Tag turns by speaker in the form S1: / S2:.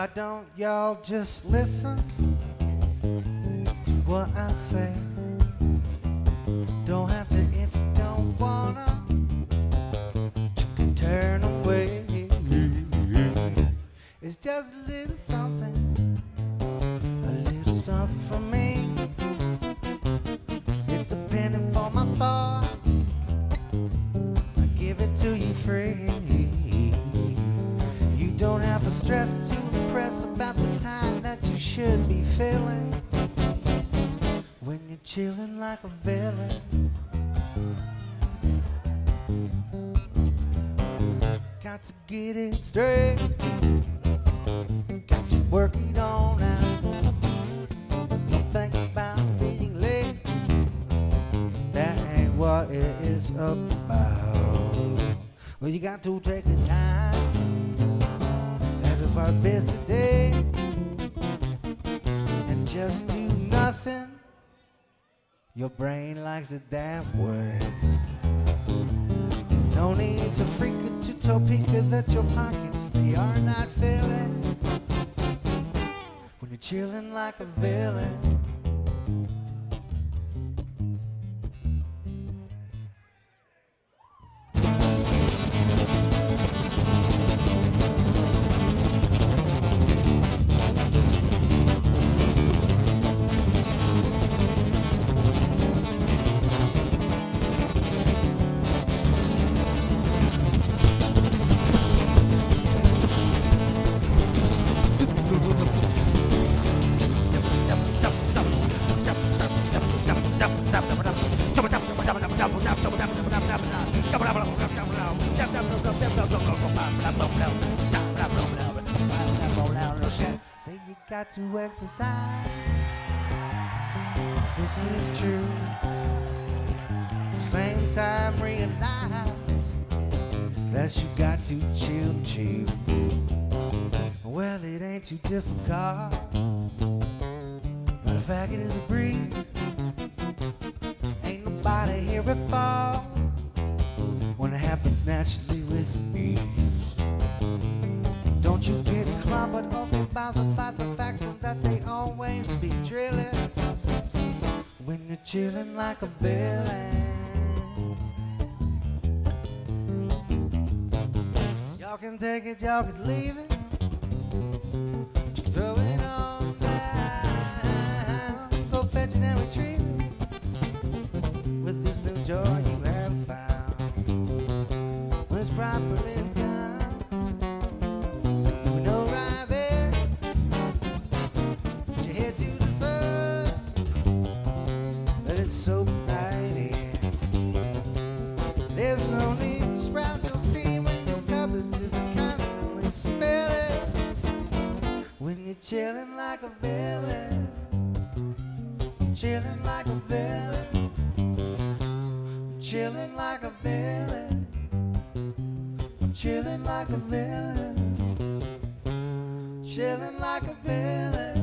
S1: Why don't y'all just listen to what I say? Don't have to if you don't wanna. You can turn away. It's just a little something from me. It's a penny for my thought. I give it to you free. You don't have to stress to impress about the time that you should be feeling when you're chilling like a villain. Got to get it straight. Got to work it on out. Don't think about being late. That ain't what it is about. Well, you got to take the time out of our busy day and just do nothing. Your brain likes it that way. No need to freak it to Topeka that your pockets, they are not filling when you're chilling like a villain. Say you got to exercise. This is true. Same time realize that you got to chill too. Well, it ain't too difficult. Matter of fact, it is a breeze. Ain't nobody here at fall when it happens naturally with ease. Don't you get clobbered over by the facts and that they always be drilling when you're chilling like a villain. Y'all can take it, y'all can leave it. You can throw it on down. Go fetch it and retrieve it with this new joy you have found. When it's properly done, we know right there. Put your head to the sun. Let it soak right in. There's no need to sprout your seed when your cup is just constantly spilling. When you're chilling like a villain, chilling like a villain, chilling like a villain, chilling like a villain, chilling like a villain.